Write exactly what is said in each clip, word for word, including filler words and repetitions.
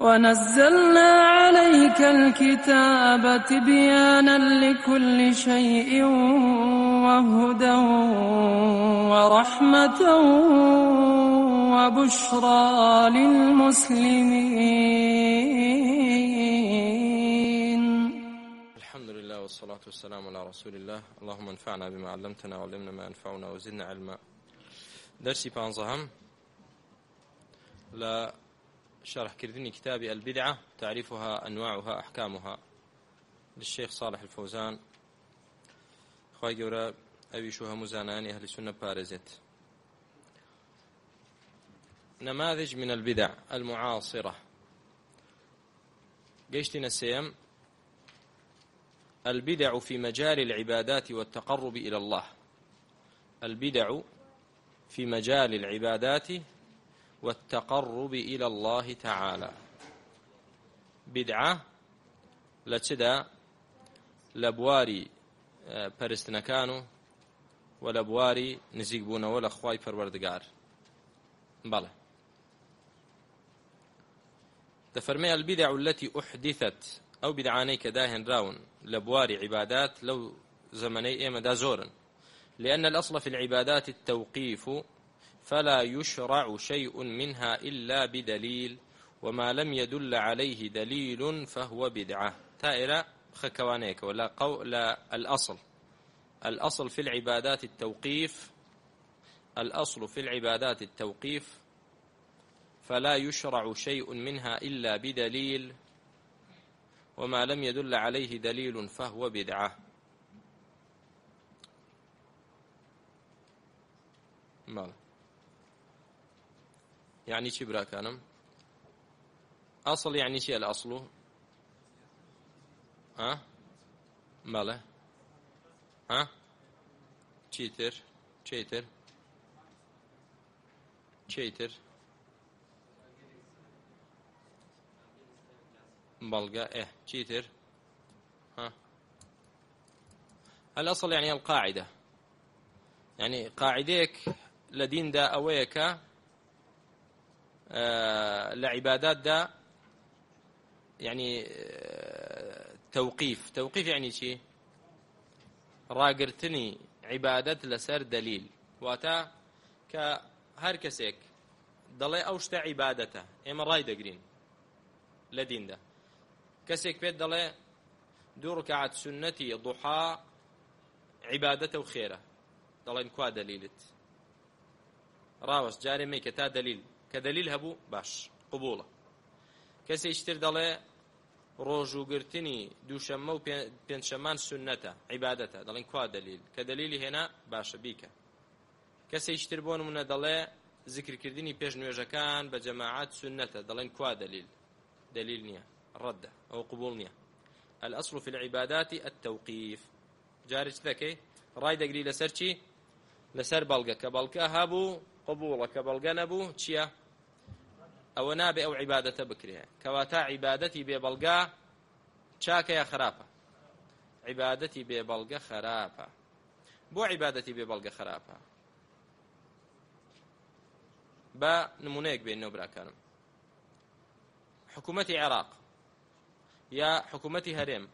ونزلنا عليك الكتاب تبيانا لكل شيء وهدى ورحمة وبشرى للمسلمين. الحمد لله والصلاة والسلام على رسول الله. اللهم انفعنا بما علمتنا وعلمنا ما ينفعنا وزدنا علما. درسي بانزهم لا شرح كردني كتاب البدعة، تعريفها، أنواعها، أحكامها، للشيخ صالح الفوزان خواهي قورا أبيشوها مزاناني أهل السنة بارزت. نماذج من البدع المعاصرة. قيشتنا السيم البدع في مجال العبادات والتقرب إلى الله. البدع في مجال العبادات والتقرب إلى الله تعالى. بدعة لتشدا لبواري پرستنكانو ولبواري نزيقبون ولا خواي پروردگار. بلى تفرمي البدع التي أحدثت أو بدعاني كداهن راون لبواري عبادات لو زمني إيما دا زورا، لأن الأصل في العبادات التوقيف فلا يشرع شيء منها إلا بدليل، وما لم يدل عليه دليل فهو بدعة. تائرة خكوانيك ولا قول الأصل الأصل في العبادات التوقيف الأصل في العبادات التوقيف فلا يشرع شيء منها إلا بدليل، وما لم يدل عليه دليل فهو بدعة. ماذا يعني شي براكانم؟ أصل يعني شي الأصل؟ ها؟ ماله؟ ها؟ تشيتر تشيتر تشيتر بلغة إيه تشيتر ها؟ الأصل يعني القاعدة، يعني قاعديك لدين دا أويك آه لعبادات دا يعني آه توقيف توقيف يعني شيء راقرتني عبادات لسر دليل واتا كهر كسيك دلي أوشتا عبادته إما راي دقرين لدين دا كسيك بيت دلي دو ركعات سنتي ضحى عبادته وخيره دلي نكوا دليلت راوس جاري ميكا تا دليل كدليل هبو باش قبوله. كسي اشتر دلي روجو قرتني دو شمو بين شمان سنته عبادته دلين كوا دليل كدليل هنا باش بيكا. كسي اشتر بون من دلي ذكر كردني بيش نوجكان بجماعات سنته دلين كوا دليل دليل نيا الردة أو قبول نيا. الأصل في العبادات التوقيف. جارج ذكي راي دقري لسرشي لسر بلغة كبلغة هابو قبولة كبلغة نبو تشيا أو نابي أو عبادة بكرها كواتا عبادتي ببلغة شاك يا خرافة عبادتي ببلغة خرافة. بو عبادتي ببلغة خرافة با نمونيك بينه براكانم. حكومتي عراق يا حكومتي هرم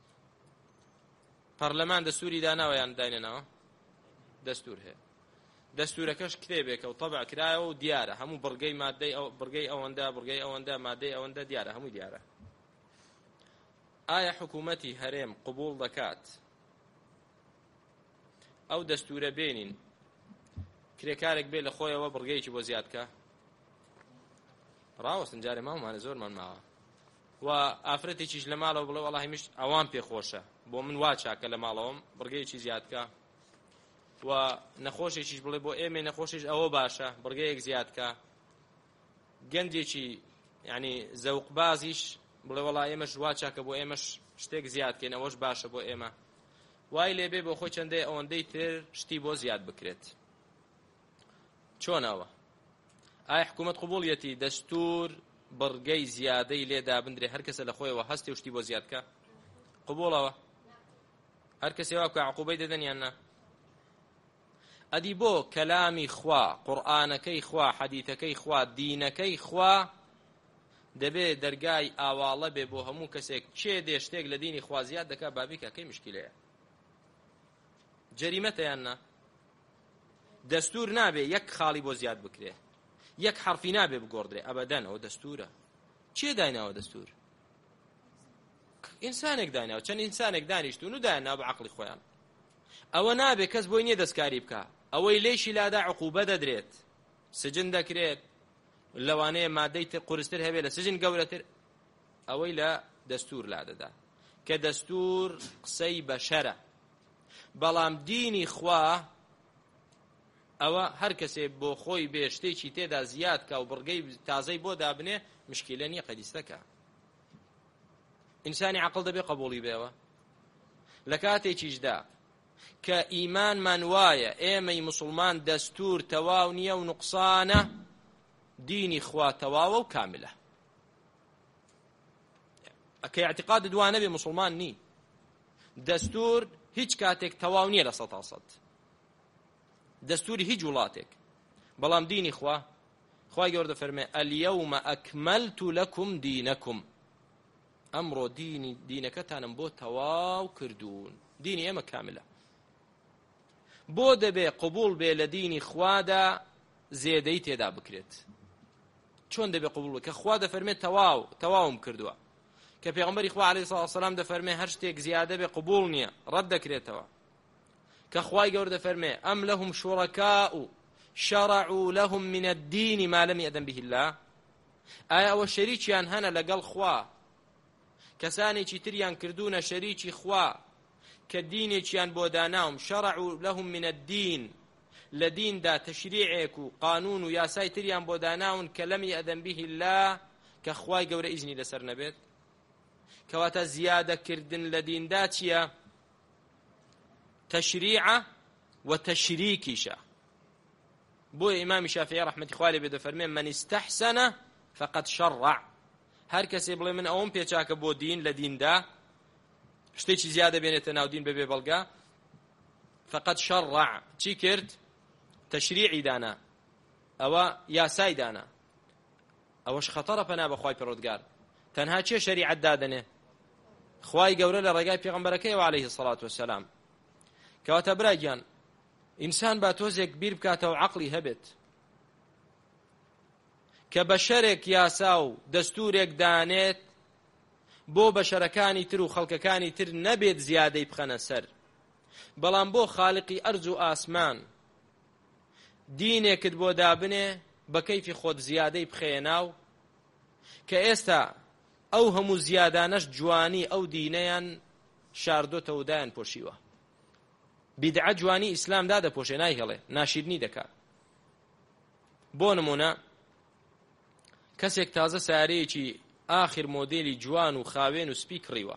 برلمان دستوري دانا ويان دايننا دستور هي دستورەکەش کتێبێکە و طبع کرایەوە و دیارە هەموو بڕگەی مادەی ئەو بڕگەی ئەوەندە بڕگەی ئەوەندە مادەی ئەوەندە دیارە هەمووی دیارە. ئایا حکوومەتی هەرێم قبول دەکات ئەو دەستورە بێنین کرێکارێک بێ لە خۆیەوە بڕگەیەکی بۆ زیادکە؟ ڕاوەستن جارێ ماوەمانە زۆرمان ماوە و ئافرەتێکیش لە ماڵەوە بڵێ وەڵاهی مش ئەوان پێخۆشە بۆ من وا چاکە لە ماڵەوەم بڕگەیەکی زیادکە و نەخۆشێکیش بڵێ بۆ ئێمە نەخۆشیش ئەوە باشە بڕگەیەک زیادکە. گەنجێکی یعنی زەوقبازیش بڵێ وەڵا ئێمەش وا چاکە بۆ ئێمەش شتێک زیادکەین ئەوەش باشە بۆ ئێمە. وای لێبێ بۆ خۆی چەندەی ئەوەندەی تر شتی بۆ زیاد بکرێت. چۆنەوە؟ ئایا حکوومەت قبوڵیەتی دەستور بڕگەی زیادەی لێدا بندرێ هەر کەسە لە خۆیەوە هەستی و شتی بۆ زیادکە؟ قبوڵەوە هەر کەسێ وا بکە عقوبەی دەدەن یان نا؟ ئەدی بۆ کەلامی خوا قورئانەکەی خوا حەدیثەکەی خوا دینەکەی خوا دەبێت دەرگای ئاواڵە بێ بۆ هەموو کەسێک چێ دێ شتێک لە دینی خوازیات دەکا بابیکە کەی مشکلەیە جەریمەتەیان نا دەستور نابێ یەک خاڵی بۆ زیاد بکرێ یەک حرفی نابێ بگۆڕدرێ ئەبەدەن ئەوە دەستورە چێ دایناوە دەستور ئینسانێک دایناوە چەند ئینسانێک دانیشتون و دایاناوە بە عەقڵی خۆیان ئەوە نابێ کەس بۆی نییە دەستکاری بکە ئەوەی لێشی لادا عقوبە دەدرێت سجن دەکرێت لەوانەیە مادەی تر قورستر هەبێت لە سجن گەورەتر ئەوەی لە دەستور لادەدا کە دەستور قسەی بەشەرە بەڵام دینی خوا ئەوە هەر کەسێ بۆ خۆی بێ شتێکی تێدا زیاد کە و بڕگەی تازەی بۆ دابنێ مشکلە نییە قەدیستەکە ئینسانی عەقڵ دەبێ قبوڵی بێەوە لە کاتێکیشدا کە ئیمانمان وایە ئێمەی موسڵمان دەستور تەواو نییە و نوقسانە دینی خوا تەواوە و کاملە ئەکە اعتقاد دوانە بێ موسڵمان نی دەستور هیچ کاتێک تەواو نییە لە سەد تا سەد دەستوری هیچ وڵاتێک بەڵام دینی خوا خوای گەورە دەفەرمێ ئەلیەومە ئەکمەلت لەکم دینەکم ئەمڕۆ دینی دینەکەتانم بۆ تەواو کردوون دینی ئێمە کاملە بۆ دەبێ قبول بێ لە دینی خوادا زێدەی تێدا بکرێت چۆن دەبێ قبول بێ کە خوا دەفەرمێت تەواو تەواوم کردووە کە پێغەمبەری خوا عەلەیهی سەڵاتو وەسەلام دەفەرمێ هەر شتێک زیادە بێ قبول نییە ڕەت دەکرێتەوە کە خوای گەورە دەفەرمێ ئەم لەهم شوڕەکاء شەرعوا لەهم من الدین ما لەم یەئذەن به الله ئایا ئەوە شەریکیان هەنە لەگەڵ خوا کەسانێکی تریان کردوونە شەریکی خوا کە دینێکیان بۆ داناوم شەرعوا لەهم من الدین لە دیندا تەشریعێک و قانون و یاسای تریان بۆ داناون کە لەم یەئذەن به الله کە خوای گەورە ئیزنی لەسەر نەبێت کەواتە زیادەکردن لە دیندا چییە تەشریعە و تەشریکیشە بۆیە ئیمامی شافعی ڕەحمەتی خوا لێ بێ دەفەرمێ من استەحسەنە فەقەد شەڕع هەر کەسێ بڵێ من ئەوەم پێچاکە بۆ دین لە دیندا شتێکی زیادە بێنێتە ناو دین بەبێ بەڵگا فەقەد شەڕع چی کرد تەشریعی دانا ئەوە یاسای دانا ئەوەش خەتەرە پەنا بە خوای پەروەردگار تەنها چێ شەریعەت دادەنێ خوای گەورە لە ڕێگای پێغەمبەرەکەیەوە عەلەیهی سەڵاتو وەسەلام کەواتە برای گیان ئینسان با تۆزێک بیر بکاتەوە عەقڵی هەبێت کە بەشەرێک یاسا و دەستورێک دانێت بۆ بەشەرەکانی تر و خەڵکەکانی تر نەبێت زیادەی بخەنە سەر بەڵام بۆ خالقی ئەرز و ئاسمان دینێکت بۆ دابنێ بە کەیفی خۆت زیادەی بخەیە ناو کە ئێستا ئەو هەموو زیادانەش جوانی ئەو دینەیان شاردۆتە و دایان پۆشیوە بیدعە جوانی ئیسلام دادەپۆشێ نایهێڵێ ناشیرنی دەکات بۆ نمونە کەسێک تازە سیارەیەکی ئاخر مۆدێلی جوان و خاوێن و سپی کڕیوە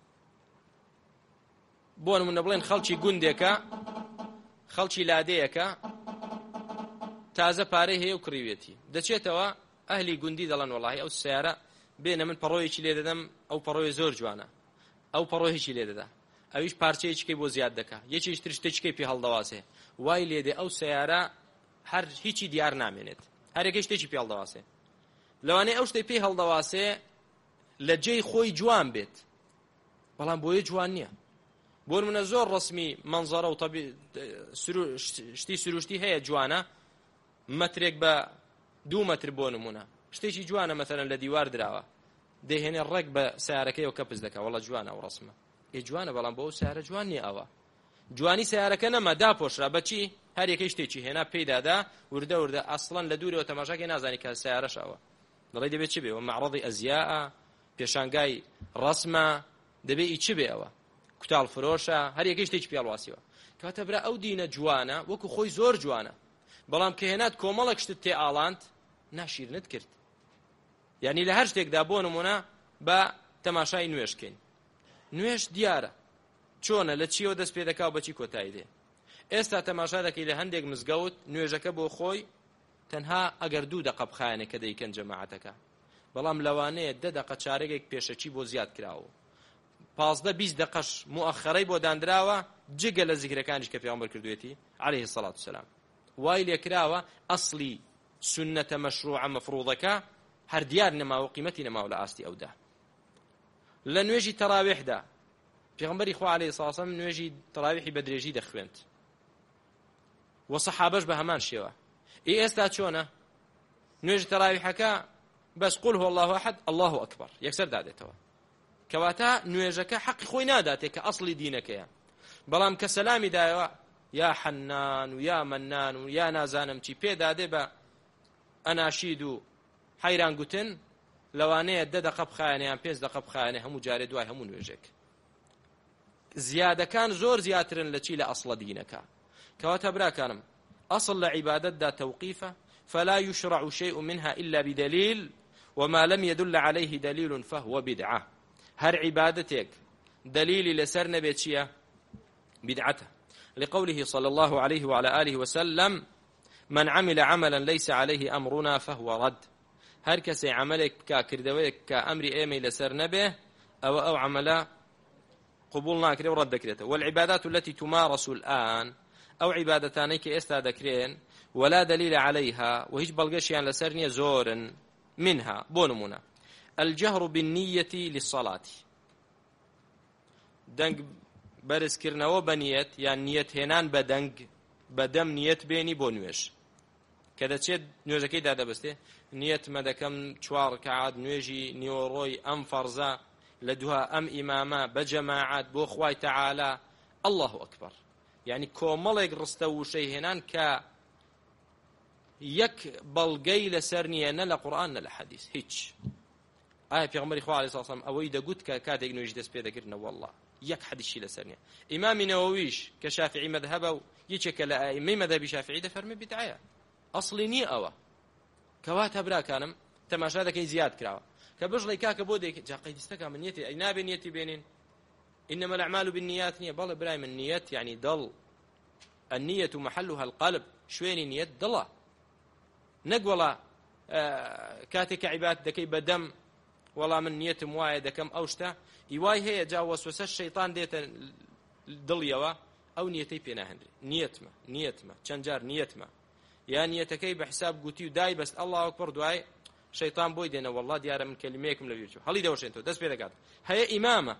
بۆ نمونە بڵێن خەڵکی گوندێکە خەڵکی لادەیەکە تازە پارەی هەیە و کڕیوێتی دەچێتەوە ئەهلی گوندی دەڵێن وەڵاهی ئەو سیارە بێنە من پەڕۆیەکی لێ دەدەم ئەو پەڕۆی زۆر جوانە ئەو پەڕۆیەکی لێ دەدا ئەویش پارچەیەکەی بۆ زیاد دەکا یەکیش تر شتێکەکەی پێ هەڵدەواسێ وای لێدێ ئەو سیارە هەر هیچی دیار نامێنێت هەر یەکەی شتێکی پێ هەڵدەواسێ لەوانەیە ئەو شتەی پێ هەڵدەواسێ لە جێی خۆی جوان بێت بەڵام بۆیە جوان نییە بۆ نمونە زۆر ڕسمی مەنزەرە و شتی سروشتی هەیە جوانە مەترێک بە دوو مەتر بۆ نمونە شتێکی جوانە مەثەلەن لە دیوار دراوە دەهێنێ ڕێک بە سیارەکەیەوە کەپز دەکا وەڵە جوانە ئەو ڕسمە ئێ جوانە بەڵام بۆ ئەو سیارە جوان نییە ئەوە جوانی سیارەکە نەما داپۆشرا بەچی هەر یەکەی شتێکی هێنا پێیدادا وردە وردە ئەسڵەن لە دوورەوە تەماشاکێ نازانی کە سیارەش ئەوە دەڵێ دەبێت چی بێ وە مەعڕەضی ئەزیاءە پێشانگای ڕسمە دەبێت ئی چی بێ ئەوە کوتاڵ فرۆشە هەر یەکەی شتێکی پێڵواسیوە کاتە برا ئەو دینە جوانە وەکو خۆی زۆر جوانە بەڵام کە هێنات کۆمەڵێک شتت تێ ئاڵاند ناشیرنت کرد یعنی لە هەر شتێکدا بۆ نمونە بە تەماشای نوێشکەین نوێش دیارە چۆنە لە چیەوە دەست پێ دەکا و بەچی کۆتایی دێ ئێستا تەماشا دەکەی لە هەندێک مزگەوت نوێژەکە بۆ خۆی تەنها ئەگەر دوو دەقە بخایەنێ کە دەیکەن جەماعەتەکە بەڵام لەوانەیە دە دەقە چارەگێک پێشەچی بۆ زیاد کراوە پازدە بیست دەقەش موئەخەرەی بۆ دانراوە جگە لە زیکرەکانیش کە پێغەمبەر کردوێتی عەلەیهی سەڵاتو وەسەلام وای لێکراوە ئەسڵی سنەتە مەشروعە مەفروضەکە هەر دیار نەماوە قیمەتی نەماوە لە ئاستی ئەودا. لە نوێژی تەراویحدا پێغەمبەری خوا عەلەیهی سڵاو وسەلام نوێژی تەراویحی بە درێژی دەخوێند و سەحابەش بە هەمان شێوە. ئێ ئێستا چۆنە؟ نوێژی تەراویحەکە بەس قول هو الله أحد الله أكبر یەکسەر دادێتەوە، کەواتە نوێژەکە حەقی خۆی ناداتێت کە ئەسڵی دینەکەیە. بەڵام کە سەلامی دایەوە یا حەنان و یا مەنان و یا نازانم چی پێدادێ بە ئەناشید و حەیران گوتن، لەوانەیە دە دەقە بخایەنە یان پێنج دەقە بخایەنە هەموو جارێ دوای هەموو نوێژێک. زیادەکان زۆر زیاترن لە چی لە ئەسڵە دینەکە. کەواتە براکانم ئەسڵ لە عیبادەتدا تەوقیفە، فلا يشرع شيء منها إلا بدليل وما لم يدل عليه دليل فهو بدعة. هر عبادتك دليل لسر نبي چيا بدعته، لقوله صلى الله عليه وعلى آله وسلم من عمل عملا ليس عليه أمرنا فهو رد. هر كسي عملك كاكردويك كأمر إيمي لسر نبي أو أو عملا قبولنا كري ورد ذكرته. والعبادات التي تمارس الآن أو عبادتانيك إستا ذكرين ولا دليل عليها وهيج بلغشيان لسرنية زور منها بونمونا الجهر بالنية للصلاة، دنگ برز كرنوا بنيت يعني نيت هنان بدنگ بدم نيت بيني بونوش كذا تشد نوجكي دادا بسته نيت مدكم چوار كعاد نوجي نيوروي أم فرزا لدوها أم إماما بجماعات بو خواي تعالى الله أكبر، يعني كوملك رستو شيء هنان ك يك بلغي لسرنية نلا قرآن نلا حديث هيج. آية پیغمبر خوا عليه الصلاة والسلام أوي دا قد كاتك نوجي دس بيدا قرنا والله يك حديث شي لسرنية. إمام نوويش كشافعي مذهبه يشك لأئمة مذهب شافعي ده فرمي بدعاية أصلي ني أوا كواتها برا كانم تماشا ذاك زياد كراوة كبجلي كاك بوديك جا قيد استكا من نيتي أجناب نيتي بينين إنما الأعمال بالنيات نية بل براي من نيات يعني ضل النية محلها القلب شويني نية ضلا نقولا آه كاتك عباد دكي بدم والله من نية مواعي دكم أوشتا يواي هي جا وسوسة الشيطان ديت ضليوا أو نيتي بينا هندري نيتما نيتما چنجار نيتما يا نيتكي بحساب قوتي داي بس الله أكبر دعاي شيطان بوي دينا والله ديارة من كلميكم لبيرجو هلي دوش انتو دس بيدا قاد هي إمامة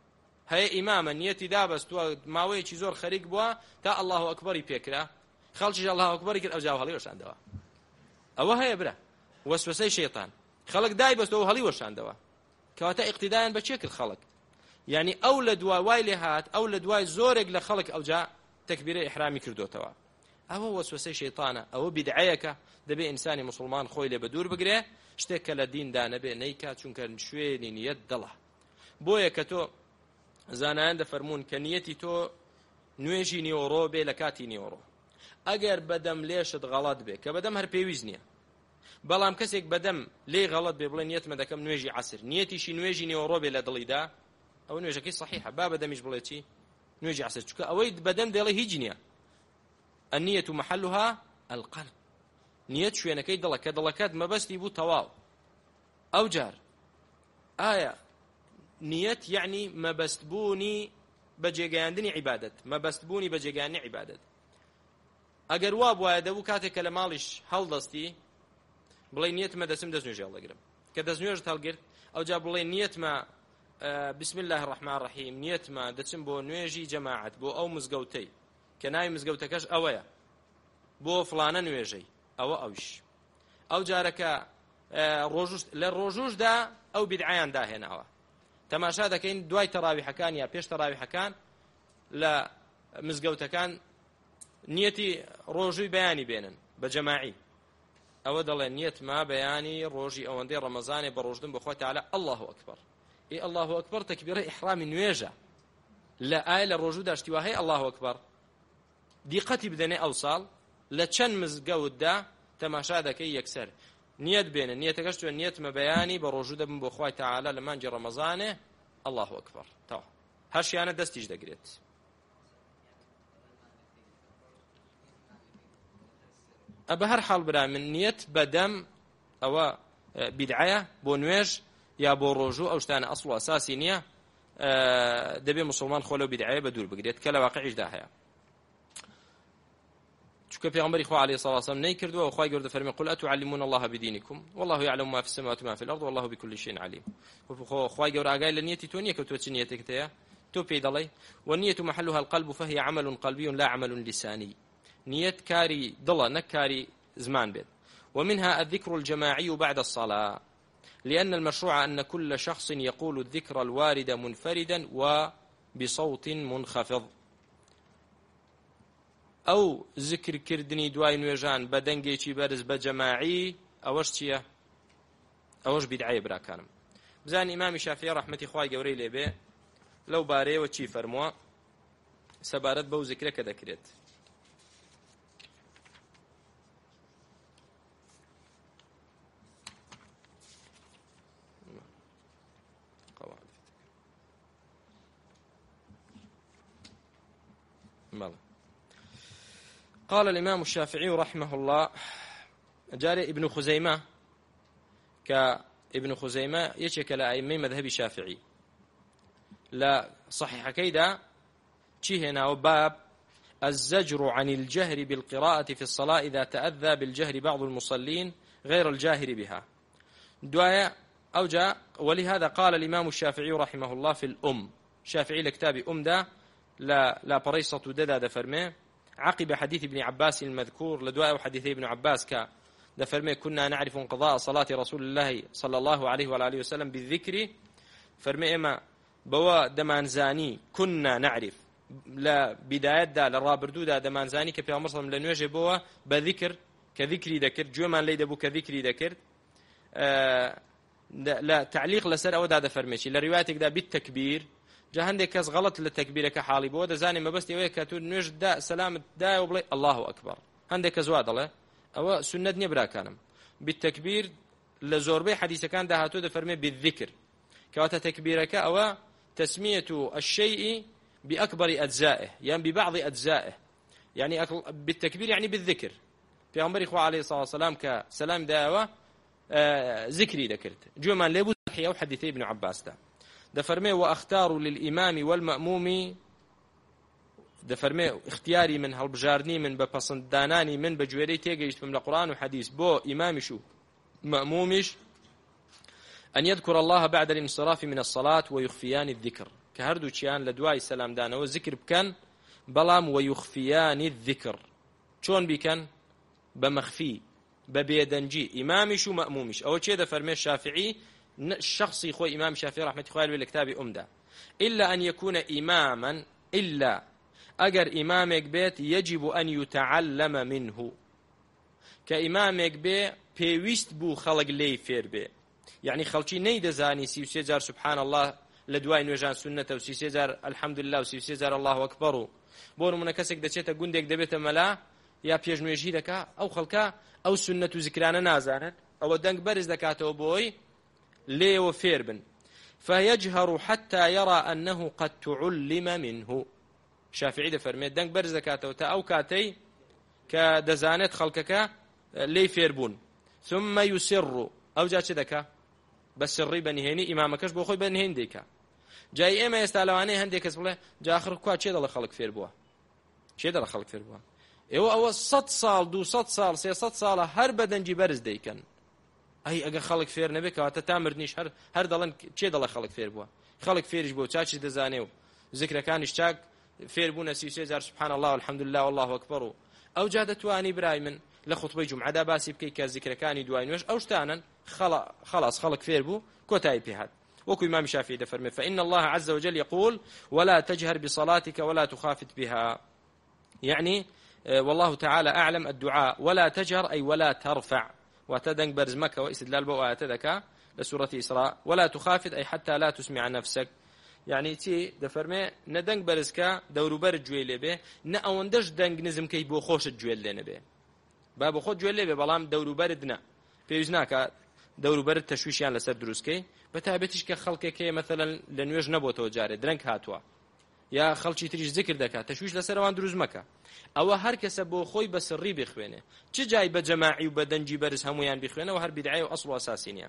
هي إمامة نيتي دا بس تو ماوي چي زور خريق بوا تا الله أكبر يبيكرا خلش الله أكبر يكر أوجاو هلي وش عندوا أو هي برا وسوسة شيطان خلق داي بس تو هلي وش عندوا كواتا اقتداء بشكل خلق يعني أولد واي هات أولد واي زورق لخلق أو جاء تكبير إحرامي كردو توا أو وسوسة شيطانة أو بدعيك دبي إنساني مسلمان خوي لي بدور بقري اشتك لدين دا نبي نيكا چونك شويني نيت دله بويا كتو زانان دفرمون كنيتي تو نويجي نيورو بي لكاتي نيورو اگر بدم ليشت غلط بي كبدم هر بيويزنيا بلام كسيك بدم لي غلط بي بلا نيت مدكم نويجي عصر نيتي شي نويجي نيورو بي لدلي دا او نويجي كي صحيحه با بدم يج بلاتي نويجي عصر چكا اويد بدم دلي هيجنيا النية محلها القلب نيت شوينه كي دلك دلكات ما بس يبو تواو او جار آية نيت يعني ما بستبوني بجيغاندني عبادت ما بستبوني بجيغاني عبادت اگر واب واده و كاتك لمالش هل دستي بلاي نيت ما دسم دسنوجي الله قرب كدسنوجي تلقرت او جاب بلاي نيت ما آه بسم الله الرحمن الرحيم نيت ما دسم بو نويجي جماعة بو او مزقوتي كناي مزقوتكش اويا بو فلانا نويجي او اوش او جارك آه روجوش للروجوش دا او بدعيان دا هنا او تماشا دەکەین دوای تەراویحەکان یا پێش تەراویحەکان لە مزگەوتەکان نیەتی ڕۆژووی بەیانی بێنن بە جەماعی ئەوە دەڵێن نیەت ما بەیانی ڕۆژی ئەوەندەی ڕەمەزانێ بە ڕۆژدن بەخوا تەعالە الله ئەکبەر ئێ الله ئەکبەر تەکبیرەی ئیحرامی نوێژە لە ئایا لە ڕۆژوودا شتیوا هەیە الله ئەکبەر دیقەتی بدەنێ ئەو ساڵ لە چەند مزگەوتدا تەماشا دەکەی یەکسەر نيت بين نيت كشتو نيت مبياني بروجود من بخواي تعالى لما نجي رمضان الله اكبر تو هرشي انا دستيج دقريت ابا هر حال برا من نيت بدم او بدعيه بونويج يا بوروجو او شتان اصل اساسي نيه دبي مسلمان خولو بدعيه بدور بقريت كلا واقعي ده هيا چونکە پێغەمبەری خوا عەلەیهی سەڵاتو وەسەلام نەیکردووە و خوای گەورە فەرمێ قل ئەتعلمون الله بدینکم والله يعلم ما في السماوات وما في الأرض والله بكل شيء عليم. خوای گەورە ئاگای لە نیەتی تۆ نییە کە تۆ چ نیەتێکت هەیە تۆ پێی دەڵێ والنية محلها القلب فهي عمل قلبي لا عمل لساني. نية كاري ضلة نكاري زمان بيت. ومنها الذكر الجماعي بعد الصلاة لأن المشروع أن كل شخص يقول الذكر الوارد منفردا وبصوت منخفض. أو ذكر كردني دواي نوێژان بە دەنگێکی بەرز بە جەماعی ئەوەش چییە؟ ئەوەش بیدعەیە براکانم. بزانین ئیمامی شافعی ڕەحمەتی خوای گەورەی لێبێ لەو بارەیەوە چی فەرمووە سەبارەت بەو ذکرە کە دەکرێت. قال الإمام الشافعي رحمه الله جاري ابن خزيمة كابن خزيمة يشكل أئمة مذهب الشافعي لا صحيح كيدا شي هنا وباب الزجر عن الجهر بالقراءة في الصلاة إذا تأذى بالجهر بعض المصلين غير الجاهر بها دعاء أو جاء. ولهذا قال الإمام الشافعي رحمه الله في الأم شافعي لكتاب أم دا لا لا بريصة ددا دفرمي عقب حديث ابن عباس المذكور لدواء حديث ابن عباس ك دفرمي كنا نعرف انقضاء صلاة رسول الله صلى الله عليه وعلى وسلم بالذكر فرمي إما بوا دمانزاني كنا نعرف لا بداية دا للرابردو دا دمانزاني كبير عمر صلى الله عليه وسلم بوا بذكر كذكري ذكر جومان ليد بو كذكري ذكر آه لا تعليق لسر أو دا دفرميشي لروايتك دا بالتكبير جا هەندێک کەس غەڵەت لە تەکبیرەکە حاڵی بۆ دەزانێ مەبەستی ئەوەیە کە تو نوێژ دا سەلامت دایە و بڵێ الله ئەکبەر. هەندێک کەس وا دەڵێ ئەوە سنەت نییە براکانم. بالتەکبیر لە زۆربەی حەدیثەکان داهاتوو دەفەرمێ بالذکر کەواتە تەکبیرەکە ئەوە تسمية الشيء بأكبر أجزائه يعني ببعض أجزائه يعني بالتكبير يعني بالذكر. پیغمبر خو عليه الصلاة والسلام كسلام داوة آه ذكري ذكرت جومان لابو تحية وحديث ابن عباس ده دفرمي وأختار للإمام والمأموم دفرمي اختياري من هالبجارني من بپسنداناني من بجويري تيجيشت من القرآن وحديث بو إمامش مأمومش أن يذكر الله بعد الانصراف من الصلاة ويخفيان الذكر كهردو تشيان لدواي السلام دانا والذكر بكان بلام ويخفيان الذكر شون بكان بمخفي ببيدنجي إمامش ومأمومش أو شيء دفرمي الشافعي الشخصي خوي إمام الشافعي رحمة الله عليه بالكتاب أمده إلا أن يكون إماما إلا أجر إمامك بيت يجب أن يتعلم منه كإمامك بي بيويست بو خلق لي فير بي يعني خلشي نيد زاني سيسيزار سبحان الله لدواي نوجان سنة وسيسيزار الحمد لله وسيسيزار الله أكبر بونو من كسك دچيتا گوندێک دەبێتە مەلا یا پێشنوێژی دەکا ئەو خەڵکە ئەو سنەت و زیکرانە نازانن ئەوە دەنگ بەرز دەکاتەوە بۆی لێوە فێر بن فيجهر حتى يرى أنه قد تعلم منه شافعي دەفەرمێت دەنگ بەرز دەکاتەوە تا ئەو کاتەی کە دەزانێت خەڵکەکە لێی فێر بوون ثم يسر ئەو جا چ دەکا بە سڕی بەنهێنی ئیمامەکەش بۆ خۆی بەنهێن دەیکا جای ئێمە ئێستا لەوانەیە هەندێک کەس بڵێ جا ئاخر کوا چێ دەڵێ خەڵک فێر بووە چێ دەڵێ خەڵک فێر بووە ئێوە ئەوە سەد ساڵ دووسەد ساڵ سێسەد ساڵە هەر بە دەنگی بەرز دەیکەن ئەی ئەگەر خەڵک فێر نەبێت کەواتە تا مردنیش هەر هەر دەڵێن چێ دەڵێ خەڵک فێر بووە خەڵک فێریش بۆ چاچی دەزانێ و ذکرەکانیش چاک فێر بوونە سی سێ جار سبحان الله والحمد لله والله أكبر و ئەو جا دەتوانی برای من لە خوتبەی جومعەدا باسی بکەی کە ذکرەکانی دوای نوێژ ئەو شتانن خلاص خەڵک فێر بوو کۆتایی پێ هات وكو إمام الشافعي دفرمي فإن الله عز وجل يقول ولا تجهر بصلاتك ولا تخافت بها يعني والله تعالى أعلم الدعاء ولا تجهر أي ولا ترفع وتدنك برز مكة واستدلال بوآيات ذكاء لسورة إسراء ولا تخافت أي حتى لا تسمع نفسك يعني تي دفرمي ندنك برزكا دورو برد جويل به نأوندش دنك نزم كي بو خوش جويل لنا به بابو خود جويل به بلام دورو بردنا بيوزناك دورو برد تشويشيان لسر دروسكي بتابتش كخلقك مثلا لنويج نبوتو جاري درنك هاتوا يا خلچی تریش ذکر دکات تشویش لسر وان دروز مکه او هر کس بو خوی بسری بخوینه چه جای به جماعی و بدنجی برز همویان بخوینه و هر بدعه و اصل و اساسینه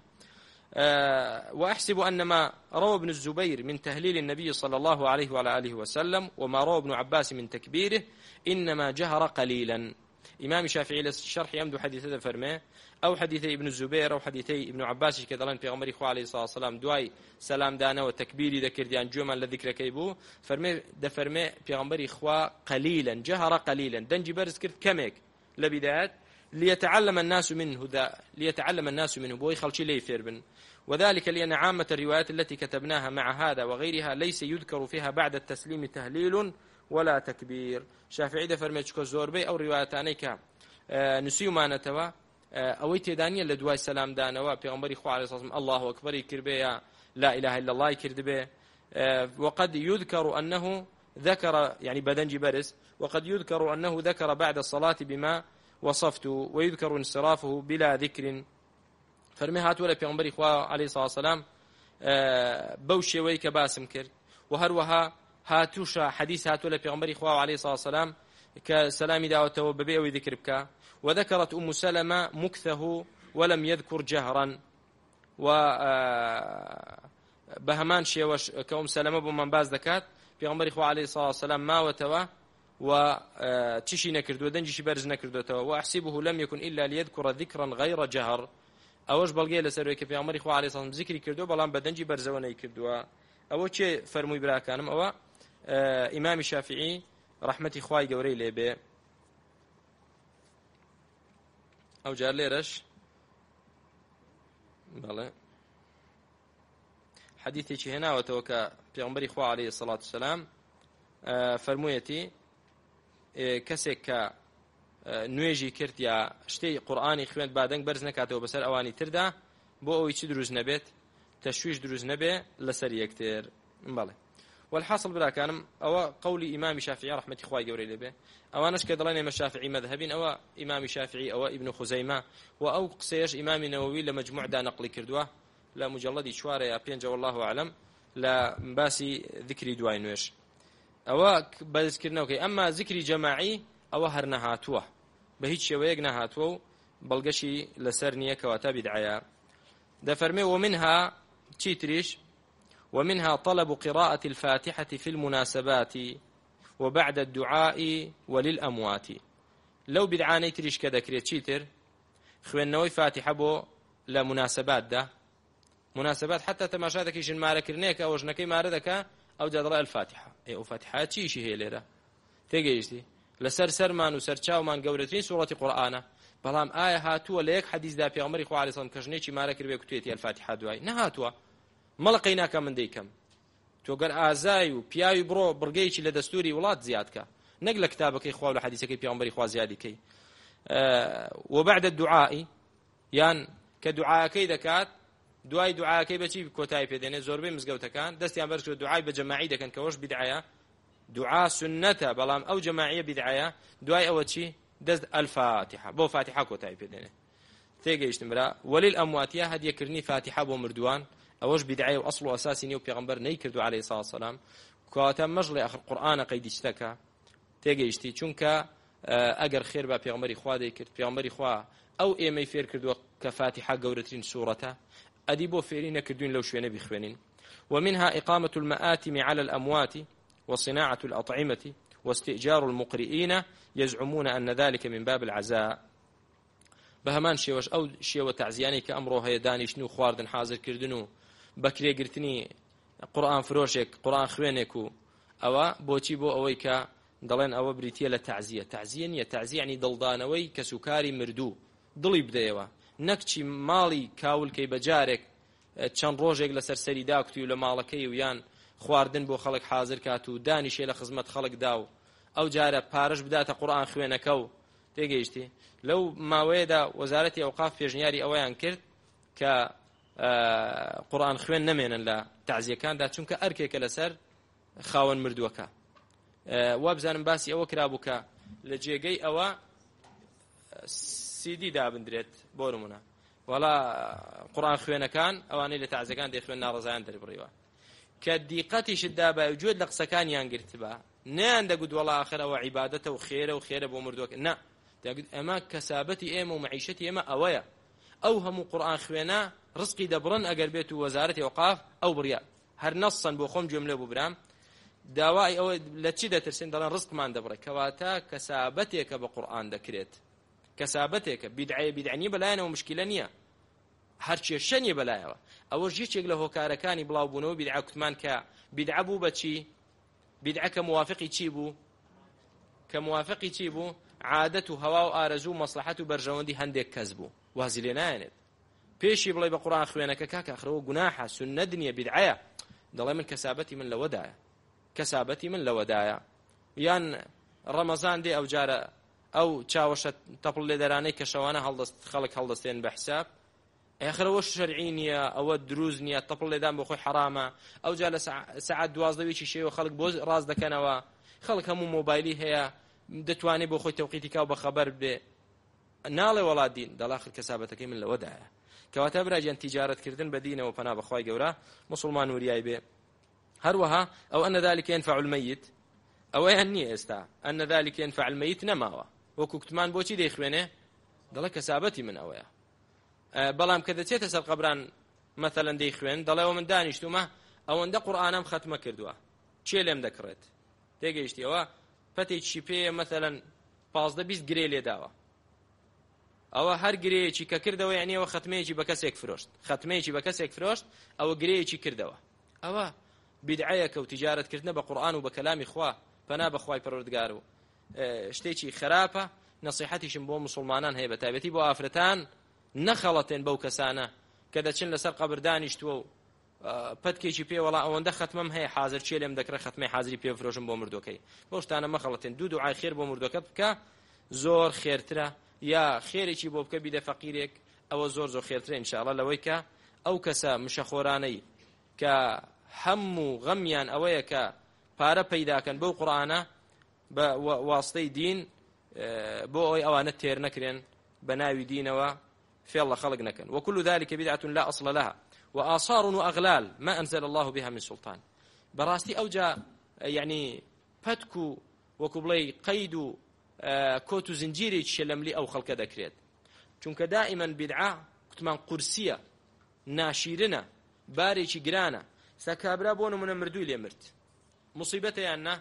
أه واحسب ان ما روى ابن الزبير من تهليل النبي صلى الله عليه وعلى اله وسلم وما روى ابن عباس من تكبيره انما جهر قليلا إمام شافعي للشرح يمدو حديثة فرمي أو حديث ابن الزبير أو حديث ابن عباس كذلك في غمر إخوة عليه الصلاة والسلام دواي سلام دانا وتكبيري ذكر ديان جمع لذكر كيبو فرمي دفرمي في غمر إخوة قليلا جهر قليلا دنجي برز كرت كمك لبدايات ليتعلم الناس منه ذا ليتعلم الناس منه بوي خلشي لي فيربن وذلك لأن عامة الروايات التي كتبناها مع هذا وغيرها ليس يذكر فيها بعد التسليم تهليل ولا تكبير شافعي دفرميتشكو زوربي أو رواياتانيك نسيو ما نتوا أو تدانية لدواي سلام دانوا بيغمبري خو عليه الصلاة والسلام الله أكبر كربي لا إله إلا الله كردبي وقد يذكر أنه ذكر يعني بدنجي برس وقد يذكر أنه ذكر بعد الصلاة بما وصفت ويذكر انصرافه بلا ذكر فرمي هات ولا بيغمبري خو عليه الصلاة والسلام بوشي ويك باسم كرد وهروها هاتوشا حديث هاتو لبيغمبري خواه عليه الصلاة والسلام كسلامي دعوته ببيع وذكر بك وذكرت أم سلمة مكثه ولم يذكر جهرا و بهمان شيوش كأم سلمة بمن باز ذكات بيغمبري خواه عليه الصلاة والسلام ما وتوا وتشي نكرد ودنجي برز نكرد وأحسبه لم يكن إلا ليذكر ذكرا غير جهر أوش بلغي لسرويك بيغمبري خواه عليه الصلاة والسلام ذكري كردو بلان بدنجي برزوني كردو أو شيء فرمي براكانم أو إمام الشافعي رحمتي خواي قوري ليبي أو جار ليرش بله حديثي هنا وتوكا بيغمبري خوا عليه الصلاة والسلام فرمويتي كسك نوێژی کرد یا شتەی قورئانی خوێند بادەنگ بەرز نکاتەوە بەسەر ئەوانی تردا بۆ ئەوەی چی دروست نەبێت تەشویش دروست نەبێ لەسەر یەکتر بەڵێ والحاصل براكانم أو قول إمام شافعي رحمة إخوائي جوري لبه أو أنا شكد لنا شافعي مذهبين أو إمام شافعي أو ابن خزيمة وأو قصيش إمام نووي لمجموع دا نقل كردوه لا مجلد شوارع يا بينجا والله أعلم لا باسي ذكري دواي نوش أو بذكرنا أوكي أما ذكري جماعي أو هرنهاتوه بهيج شويق نهاتوه بلغشي لسرنية كواتا بدعيا ده فرمي ومنها تشيتريش ومنها طلب قراءة الفاتحة في المناسبات وبعد الدعاء وللأموات لو بدعاني تريش كذا كريت شيتر خوين نوي فاتحة بو لمناسبات ده مناسبات حتى تماشاتك يجن مارك رنيك أو جنكي ماردك أو جدراء الفاتحة أي أو فاتحة تشيشي هي ليرة تيجيشتي لسر سرمان وسرچاو من قولتين سورة قرآن بلام آية هاتوا ليك حديث دا في عمر إخوة عليه الصلاة والسلام كجنيشي مارك ربي كتويتي الفاتحة دواي نهاتوا مەڵقەیناکە من دەیکەم تۆ گەر ئازای و پیاوی بڕۆ بڕگەیەکی لە دەستوری وڵات زیادکە نەک لە کتابەکەی خوا و لە حەدیثەکەی پێغەمبەری خوا زیادیکەی وبعد الدعاء یان کە دوعاکەی دەکات دوای دوعاکەی بەچی کۆتایی پێدێنێت زۆربەی مزگەوتەکان دەستیان بەرز کرد دوعای بە جەماعی دەکەن کە وەش بیدعەیە دوعا سنەتە بەڵام ئەو جەماعیە بیدعەیە دوای ئەوە چی دەست الفاتحة بۆ فاتحە کۆتایی پێدێنێت تێگەیشتم برا وەلیل ئەمواتیە هەدیەکردنی فاتحە بۆ مردووان أوش بدعية وأصل وأساسي نيو بيغمبر نيكردو عليه الصلاة والسلام كواتا مجلي آخر قرآن قيد اشتكى تيجيشتي چونك أجر خير با بيغمبري خوا ديكرد بيغمبري خوا أو إيمي فير كردو كفاتحة قورتين سورة أديبو فيرين كردون لو شوية بخوانين ومنها إقامة المآتم على الأموات وصناعة الأطعمة واستئجار المقرئين يزعمون أن ذلك من باب العزاء بهمان شيوش أو شيوة تعزياني كأمره هي دانيشنو خواردن حاضر كردنو بكري قرتني قرآن فروشك قرآن خوينكو أو بوتي بو أويكا دلين أو بريتيا لتعزية تعزية نية تعزية يعني دلدانوي كسكاري مردو دلي بديوا نكتشي مالي كاول كي بجارك چەند ڕۆژێک لەسەر سەری داکتی و لە ماڵەکەی و یان خواردن بۆ خەڵک حاضر کات و دانیشێ لە خزمەت خەڵک دا و ئەو جارە پارەش بداتە قورئان خوێنەکە و تێگەیشتی لەو ماوەیەدا وەزارەتی ئەوقاف پێشنیاری ئەوەیان کرد کە قورئان خوێن نەمێنن لە تعزیەکاندا چونکە ئەرکێکە لەسەر خاوەن مردووەکە وا بزانم باسی ئەوە کرابوو کە لە جێگەی ئەوە سیدی دابندرێت بۆ نمونە وڵا قورئان خوێنەکان ئەوانەی لە تعزیەکان دەخوێن ناڕەزایان دەربڕیوە کە دیقەتیشت دابا وجود لە قسەکانیان گرتبا نەیان دەگوت وڵا ئاخر ئەوە عیبادەتە و خێرە و خێرە بۆ مردووەکە نا دەگوت ئەمە کەسابەتی ئێمە و مەعیشەتی ئێمە ئەوەیە ئەو هەموو قورئان خوێنە ڕزقی دەبڕن ئەگەر بێت و وەزارەتی ئەوقاف ئەو بڕیا هەر نەسەن بۆ خۆم جملە بوو برام داوای ئەوە لە چی دەترسین دەڵێن ڕزقمان دەبڕێ کەواتە کەسابەتێکە بە قورئان دەکرێت کەسابەتێکە بیدعە بیدعنی بەلایەنەوە مشکلە نییە هەر کێشەنیە بەلایەوە ئەوەش یەکێک لە هۆکارەکانی بڵاوبوونەوە بیدعە کوتمان کە بیدعە بوو بە چی بیدعە کە موافقی چی بوو کە موافقی چی بوو عادەت و هەوا و ئارەزوو و مەسلحەت و بەرژەوەندی هەندێک کەس بوو وازی لێ نایەنێت پێشی بڵێ بە قورئان خوێنەکە کاکە ئەخرەوە گوناحە سونەت نییە بیدعەیە دەڵێ من کەسابەتی من لەوەدایە کەسابەتی من لەوەدایە یان ڕەمەزان دێ ئەو جارە ئەو چاوەشە تەپڵ لێدەرانەی کە شەوانە هەڵدەست خەڵک هەڵدەستێن بە حساب ئەخرەوە شەرعی نییە ئەوە دروست نییە تەپڵ لێدان بۆ خۆی حرامە ئەو جا لە سەعات دوازدەوێکی شێوە خەڵک بۆ ڕاز دەکەنەوە خەڵک هەموو مۆبایلی هەیە دەتوانێت بۆ خۆی تەوقیتی کا و بەخەبەر بێ ناڵێ وڵات دین دەڵاخر کەسابەتەکەی من لەوەدایە کەواتە براجان تیجارەتکردن بە دینەوە پەنا بەخوای گەورە مسلمان وریای بێ هەروەها ئەو ئەنە ذلك ينفع الميت ئەوەیان نییە ئێستا ئەنە ذلك ينفع الميت نەماوە وەکو کوتمان بۆچی دەیخوێنێ دەڵێ کەسابەتی من ئەوەیە بەڵام کە دەچێتە سەر قەبران مەثەلەن دەیخوێن دەڵێەوە من دانیشتومە ئەوەندە قورئانم ختمە کردووە چێ لێم دەکڕێت تێگەیشتیەوە پەتێکی پێیە مەثەلەن پازدە بیست گرێ لێداوە ئەوە هەر گرەیەکی کە کردەوە یعنی ئەوە ختمەیەکی بە کەسێک فرۆشت ختمەیەکی بە کەسێک فرۆشت ئەوە گرەیەکی کردەوە ئەوە بدعەیەکە و تیجارەتکردنە بە قورئان و بە کەلامی خوا پەنا بەخوای پەروەردگار و شتێکی خراپە نەسیحەتیشم بۆ مسلمانان هەیە بە تایبەتی بۆ ئافرەتان نەخەڵەتێن بەو کەسانە کە دەچن لەسەر قەبر دانیشتووە و پەتکێکی پێ وەڵا ئەوەندە ختمەم هەیە حازر چێ لێم دەکرێت ختمەی حازری پێ بفرۆشم بۆ مردوەکەی بۆ شتانە مەخەڵەتێن دوو دوعای خێر بۆ مردوەکەت بکە زۆر خێرترە یا خێرێکی بۆ بکە بیدە فەقیرێک ئەوە زۆر زۆر خێرترە ئینشاءڵڵا لەوەی کە ئەو کەسە مشەخۆرانەی کە هەموو غەمیان ئەوەیە کە پارە پەیداکەن بەو قورئانە بە واستەی دین بۆ ئەوەی ئەوانە تێر نەکرێن بە ناوی دینەوە فێڵ لە خەڵک نەکەن وكل ذلك بدعة لا أصل لها وآثار وأغلال ما أنزل الله بها من سلطان براستي أوجا يعني فتكو وكبلي قيد كوتو زنجيري تشلملي أو خلق ذكريت چونك دائما بدعة كتمان قرسية ناشيرنا باريشي جرانا سكابرا بونو من مردوي ليمرت مصيبته يعني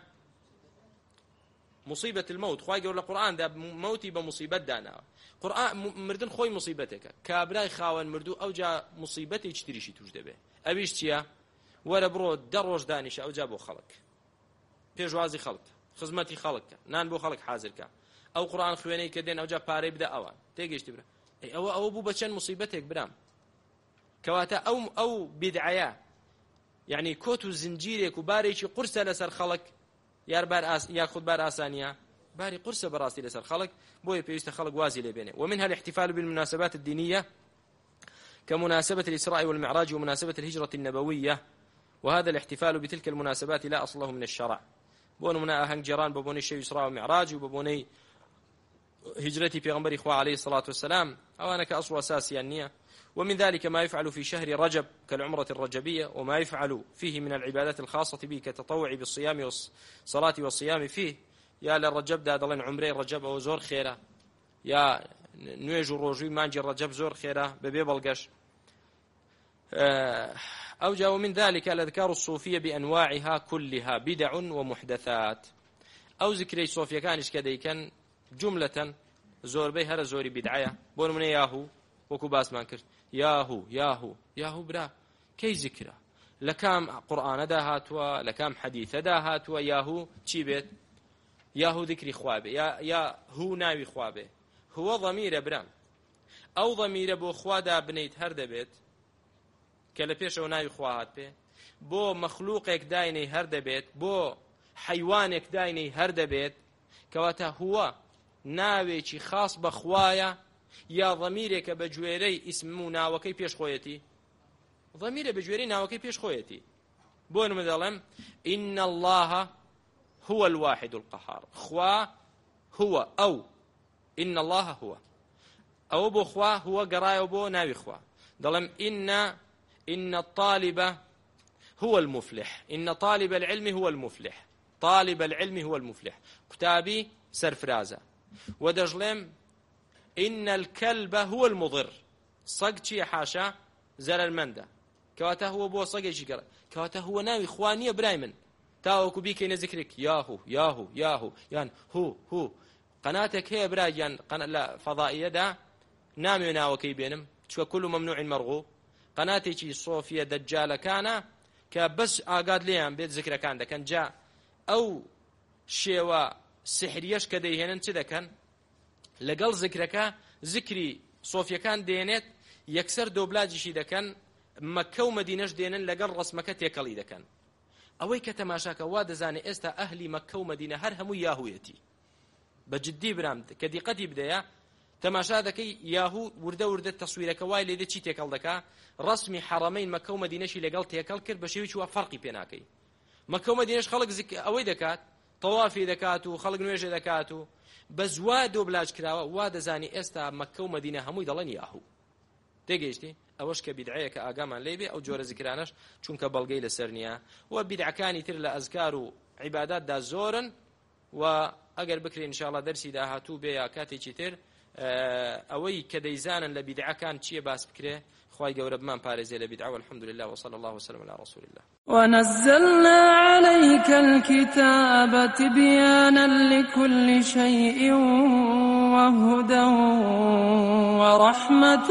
مصيبة الموت خواهي يقول القرآن ده موتي بمصيبة دانا قرآن مردن خوي مصيبتك كابراي خاون مردو أو جا مصيبتي يشتريشي توجد به أبيش تيا ولا برو دروج دانيش أو جابو خلق بيجوازي خلق خزمتي خلق نان بو خلق حاضر كا أو قرآن خويني كدين أو جا باري بدا أوان تيجيش تبرا أو أو بو بچن مصيبتك برام كواتا أو أو بدعيا يعني كوتو زنجيرك وباريشي قرصة لسر خلق یار بار آس یاخذ بار آسانية باري قرصة براسي لسر خلق بوي بيست خلق وازي لبينه ومنها الاحتفال بالمناسبات الدينية كمناسبة الإسراء والمعراج ومناسبة الهجرة النبوية وهذا الاحتفال بتلك المناسبات لا أصل له من الشرع بون منا أهنج جيران ببوني شيء إسراء ومعراج وببوني هجرتي في غنبري إخوة عليه الصلاة والسلام أو أنا كأصل أساسي النية ومن ذلك ما يفعل في شهر رجب كالعمرة الرجبية وما يفعل فيه من العبادات الخاصة به كالتطوع بالصيام والصلاة والصيام فيه يا للرجب دا دلين عمري رجب أو زور خيرة يا نويج الرجوي مانجي الرجب زور خيرة ببيب القش أوجه ومن ذلك الأذكار الصوفية بأنواعها كلها بدع ومحدثات أو ذكري صوفيا كانش كذي كان جملة زور بي هر زوري بدعية بون من ياهو وكو باسمان كرت ياهو ياهو ياهو برا كي ذكره لكام قرآن داهاتوا لكام حديث داهاتوا ياهو چي بيت ياهو ذكري خوابه يا يا هو ناوي خوابه هو ضمير برام او ضمير بو خوادا بنيت هر دبيت كلا بيش او ناوي خواهات بي بو مخلوقك دايني هر دبيت بو حيوانك دايني هر دبيت كواتا هو ناوي چي خاص بخوايا يا ضميرك بجويري اسمو ناوكي بيش خويتي ضمير بجويري ناوكي بيش خويتي بون مدلم إن الله هو الواحد القهار خوا هو أو إن الله هو أو بو خوا هو قراي بو ناوي خوا دلم إن إن الطالب هو المفلح إن طالب العلم هو المفلح طالب العلم هو المفلح كتابي سرفرازة ودجلم إن الكلب هو المضر صق شي حاشا زر المندة كواته هو بو صق شي كواته هو ناوي خوانية برايمن تاوەکو بیکەینە ذکرێک یاهو یاهو یاهو یان هو هو قناتێک هەیە براگیان لە فەضائیەدا نامێ ناوەکەی بێنم چوە كل ممنوع مرغوب قناتێکی سۆفیە دەجالەکانە کە بەس ئاگاد لێیان بێت ذکرەکان دەکەن جا ئەو شێوە سحریەش کە دەیهێنن چ دەکەن لەگەڵ ذکرەکە ذکری سۆفیەکان دێنێت یەکسەر دۆبلاجیشی دەکەن مەککە و مەدینەش دێنن لەگەڵ ڕسمەکە تێکەڵی دەکەن ئەوەی کە تەماشاکە وا دەزانێت ئێستا ئەهلی مەککە و مەدینە هەر هەموو یاهویەتی بەجددی برام کە دیقەتی بدەیە تەماشا دەکەی یاهوو وردە وردە تەسویرەکە وای لێدە چی تێکەڵ دەکا ڕسمی حەڕەمەین مەککە و مەدینەشی لەگەڵ تێکەڵ کرد بە شێوی چوە فەرقی پێ ناکەی مەککە و مەدینەش خەڵک ئەوەی دەکات تەوافی دەکات و خەڵک نوێژە دەکات و بە زوا دۆبلاج کراوە وا دەزانی ئێستا مەککە و مەدینە هەمووی دەڵێن یاهوو تێگەیشتی ئەوەش کە بیدعەیە کە ئاگامان لێ بێ ئەو جۆرە ذکرانەش چونکە بەڵگەی لەسەر نییە و بیدعەکانی تر لە ئەزکار و عیباداتدا زۆرن و ئەگەر بکرێن انشاءالله دەرسی داهاتوو بێ یا کاتێکی تر ئەوەی کە دەیزانن لە بیدعەکان چییە باس بکرێ خوای گەورە بمان پارێزێ لە بیدعە والحمد لله وصلى الله وسلم على رسول الله ونزلنا عليك الكتاب تبيانا لكل شيء وهدى ورحمة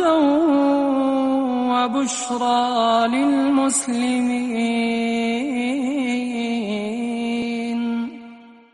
وبشرى للمسلمين